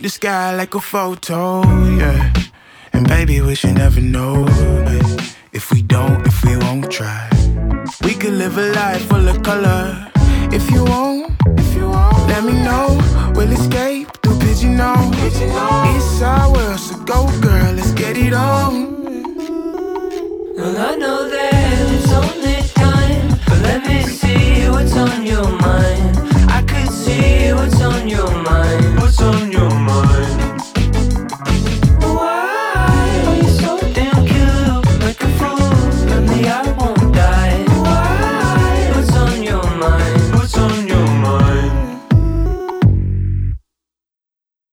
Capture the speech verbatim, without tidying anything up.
paint the sky like a photo, yeah. And baby, we should never know, eh. If we don't, if we won't try, we could live a life full of color. If you won't, if you won't, let me know. We'll escape through pigeon hole. It's our world, so go girl, let's get it on. Well, I know that it's only time, but let me see what's on your mind. I could see what's on your mind.